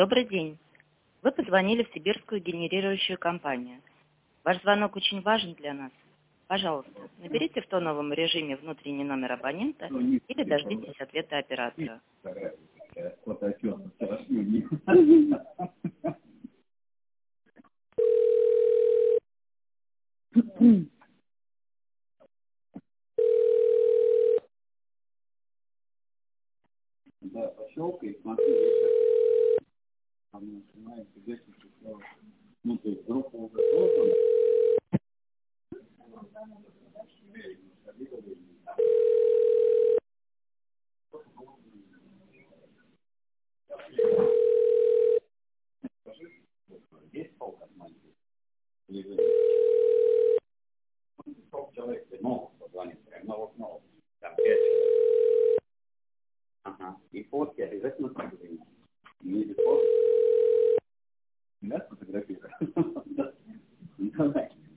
Добрый день. Вы позвонили в сибирскую генерирующую компанию. Ваш звонок очень важен для нас. Пожалуйста, наберите в тоновом режиме внутренний номер абонента или дождитесь ответа оператора. Да, пощелкай, смотри, я сейчас начинаю тебе существовать. Ну, то есть группа уже создана. Есть пол космонавтов? Человек мог позвонить прям на окно. Там 5. Ага. И фотки обязательно программируем. Не без фотки. Да, сфотографировать? Давай.